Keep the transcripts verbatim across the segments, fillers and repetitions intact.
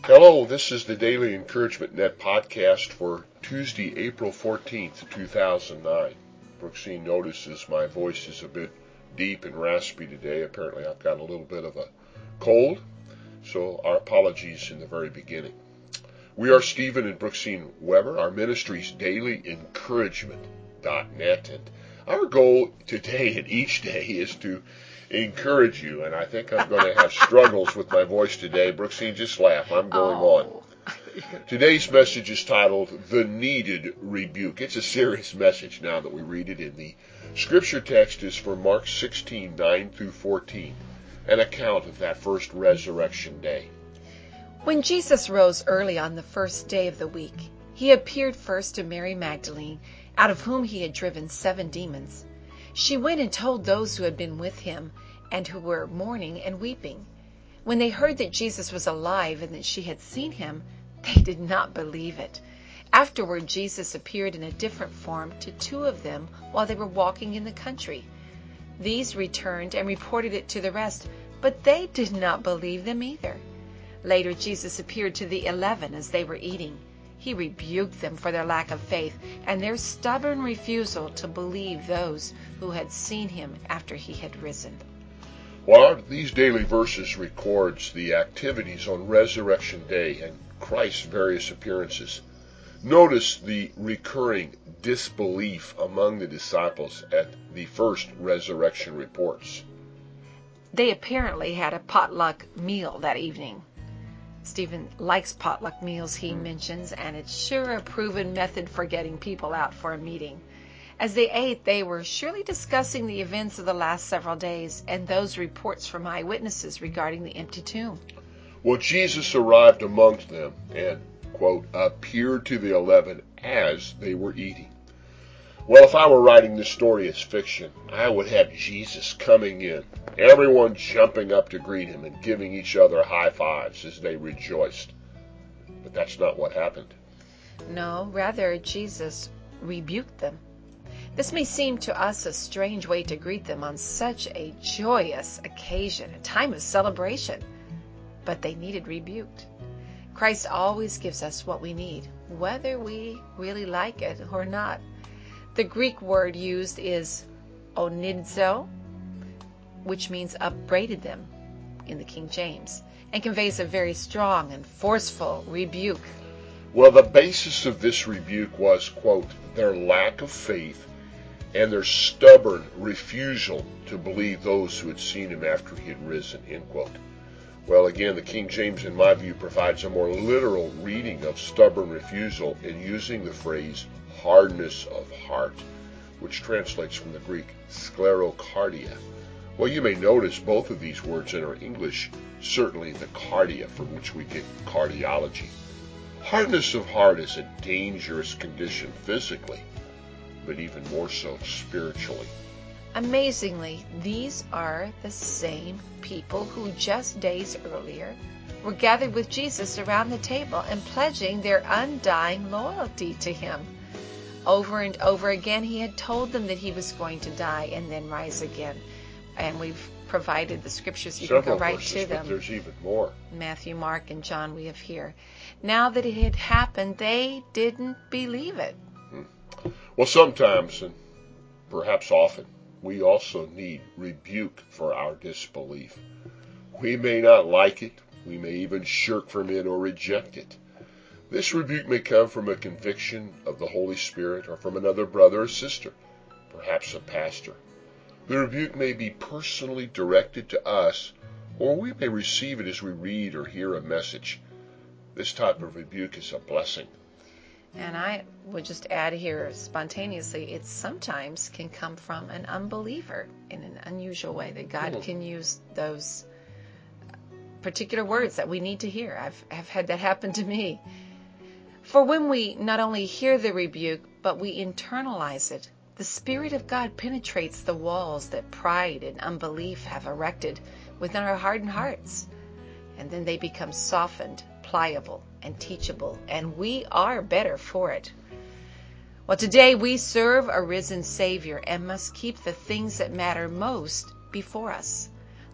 Hello, this is the Daily Encouragement Net podcast for Tuesday, April fourteenth, two thousand nine. Brooksine notices my voice is a bit deep and raspy today. Apparently I've got a little bit of a cold, so our apologies in the very beginning. We are Stephen and Brooksine Weber. Our ministry's daily encouragement dot net, and our goal today and each day is to encourage you, and I think I'm going to have struggles with my voice today. Brooksine, just laugh. I'm going oh. on. Today's message is titled, The Needed Rebuke. It's a serious message now that we read it in. The scripture text is from Mark sixteen, nine through fourteen, an account of that first resurrection day. When Jesus rose early on the first day of the week, he appeared first to Mary Magdalene, out of whom he had driven seven demons. She went and told those who had been with him and who were mourning and weeping. When they heard that Jesus was alive and that she had seen him, they did not believe it. Afterward, Jesus appeared in a different form to two of them while they were walking in the country. These returned and reported it to the rest, but they did not believe them either. Later, Jesus appeared to the eleven as they were eating. He rebuked them for their lack of faith and their stubborn refusal to believe those who had seen him after he had risen. Well, these daily verses records the activities on Resurrection Day and Christ's various appearances. Notice the recurring disbelief among the disciples at the first resurrection reports. They apparently had a potluck meal that evening. Stephen likes potluck meals, he mentions, and it's sure a proven method for getting people out for a meeting. As they ate, they were surely discussing the events of the last several days and those reports from eyewitnesses regarding the empty tomb. Well, Jesus arrived amongst them and, quote, appeared to the eleven as they were eating. Well, if I were writing this story as fiction, I would have Jesus coming in, everyone jumping up to greet him and giving each other high fives as they rejoiced. But that's not what happened. No, rather Jesus rebuked them. This may seem to us a strange way to greet them on such a joyous occasion, a time of celebration, but they needed rebuked. Christ always gives us what we need, whether we really like it or not. The Greek word used is onidzo, which means upbraided them in the King James, and conveys a very strong and forceful rebuke. Well, the basis of this rebuke was, quote, their lack of faith and their stubborn refusal to believe those who had seen him after he had risen, end quote. Well, again, the King James, in my view, provides a more literal reading of stubborn refusal in using the phrase hardness of heart, which translates from the Greek sclerocardia. Well, you may notice both of these words in our English, certainly the cardia, from which we get cardiology. Hardness of heart is a dangerous condition physically, but even more so spiritually. Amazingly, these are the same people who just days earlier were gathered with Jesus around the table and pledging their undying loyalty to him. Over and over again, he had told them that he was going to die and then rise again. And we've provided the scriptures. You Several can go right verses, to them. But there's even more. Matthew, Mark, and John we have here. Now that it had happened, they didn't believe it. Hmm. Well, sometimes, and perhaps often, we also need rebuke for our disbelief. We may not like it. We may even shirk from it or reject it. This rebuke may come from a conviction of the Holy Spirit or from another brother or sister, perhaps a pastor. The rebuke may be personally directed to us, or we may receive it as we read or hear a message. This type of rebuke is a blessing. And I would just add here spontaneously, it sometimes can come from an unbeliever in an unusual way, that God Mm. can use those particular words that we need to hear. I've, I've had that happen to me. For when we not only hear the rebuke, but we internalize it, the Spirit of God penetrates the walls that pride and unbelief have erected within our hardened hearts. And then they become softened, pliable, and teachable, and we are better for it. Well, today we serve a risen Savior and must keep the things that matter most before us.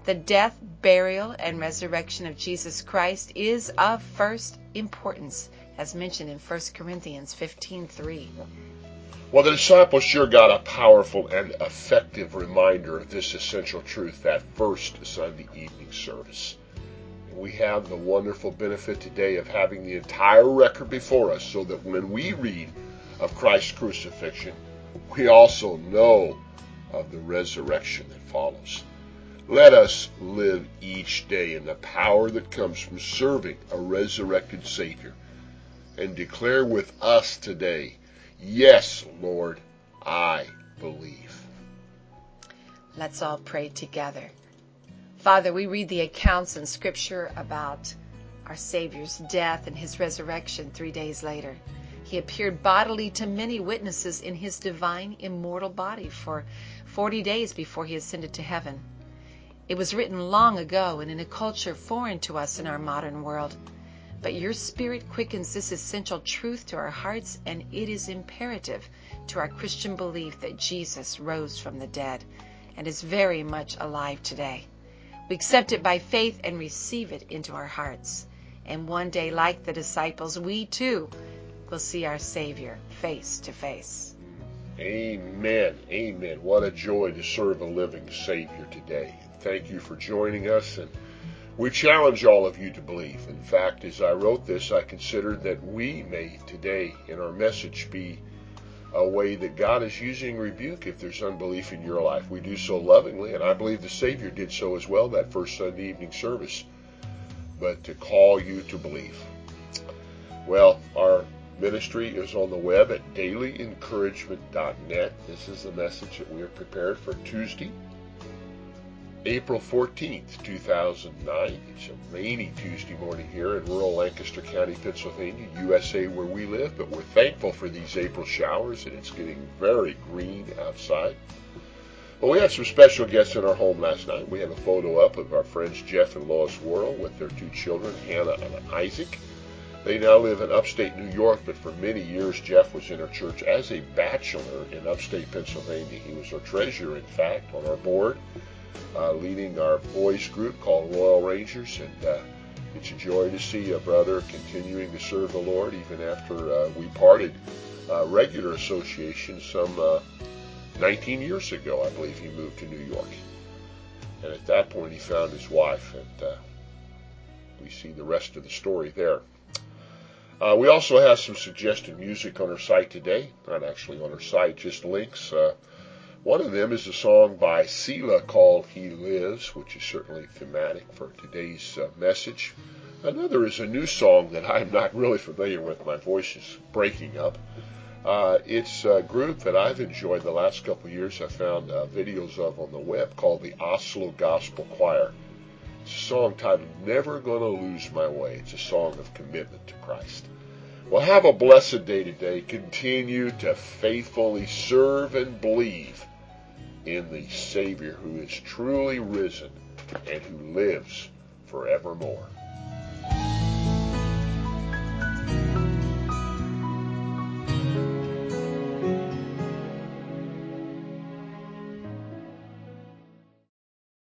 The death, burial, and resurrection of Jesus Christ is of first importance, as mentioned in First Corinthians fifteen three. Well, the disciples sure got a powerful and effective reminder of this essential truth that first Sunday evening service. And we have the wonderful benefit today of having the entire record before us so that when we read of Christ's crucifixion, we also know of the resurrection that follows. Let us live each day in the power that comes from serving a resurrected Savior and declare with us today, yes, Lord, I believe. Let's all pray together. Father, we read the accounts in Scripture about our Savior's death and his resurrection three days later. He appeared bodily to many witnesses in his divine, immortal body for forty days before he ascended to heaven. It was written long ago and in a culture foreign to us in our modern world. But your Spirit quickens this essential truth to our hearts, and it is imperative to our Christian belief that Jesus rose from the dead and is very much alive today. We accept it by faith and receive it into our hearts. And one day, like the disciples, we too will see our Savior face to face. Amen. Amen. What a joy to serve a living Savior today. Thank you for joining us, and we challenge all of you to believe. In fact, as I wrote this, I considered that we may today in our message be a way that God is using rebuke if there's unbelief in your life. We do so lovingly, and I believe the Savior did so as well that first Sunday evening service, but to call you to believe. Well, our ministry is on the web at daily encouragement dot net. This is the message that we have prepared for Tuesday, April fourteenth, two thousand nine. It's a rainy Tuesday morning here in rural Lancaster County, Pennsylvania, U S A, where we live, but we're thankful for these April showers, and it's getting very green outside. Well, we had some special guests in our home last night. We have a photo up of our friends Jeff and Lois Worrell with their two children, Hannah and Isaac. They now live in upstate New York, but for many years Jeff was in our church as a bachelor in upstate Pennsylvania. He was our treasurer, in fact, on our board. Uh, leading our boys group called Royal Rangers, and uh, it's a joy to see a brother continuing to serve the Lord even after uh, we parted uh, regular association some uh, nineteen years ago. I believe he moved to New York, and at that point he found his wife, and uh, we see the rest of the story there. Uh, we also have some suggested music on our site today, not actually on our site, just links. Uh, One of them is a song by Selah called He Lives, which is certainly thematic for today's uh, message. Another is a new song that I'm not really familiar with. My voice is breaking up. Uh, it's a group that I've enjoyed the last couple of years. I found uh, videos of on the web called the Oslo Gospel Choir. It's a song titled Never Gonna Lose My Way. It's a song of commitment to Christ. Well, have a blessed day today. Continue to faithfully serve and believe in the Savior who is truly risen and who lives forevermore.